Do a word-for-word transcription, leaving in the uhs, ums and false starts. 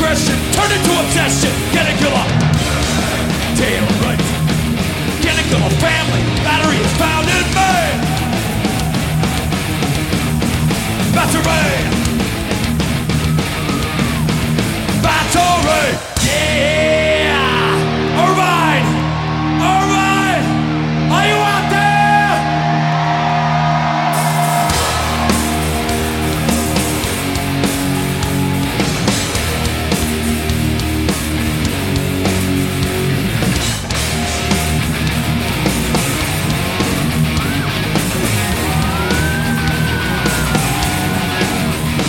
aggression turned into obsession. Get a killer. Tail right. Get a killer family. Battery is found in me.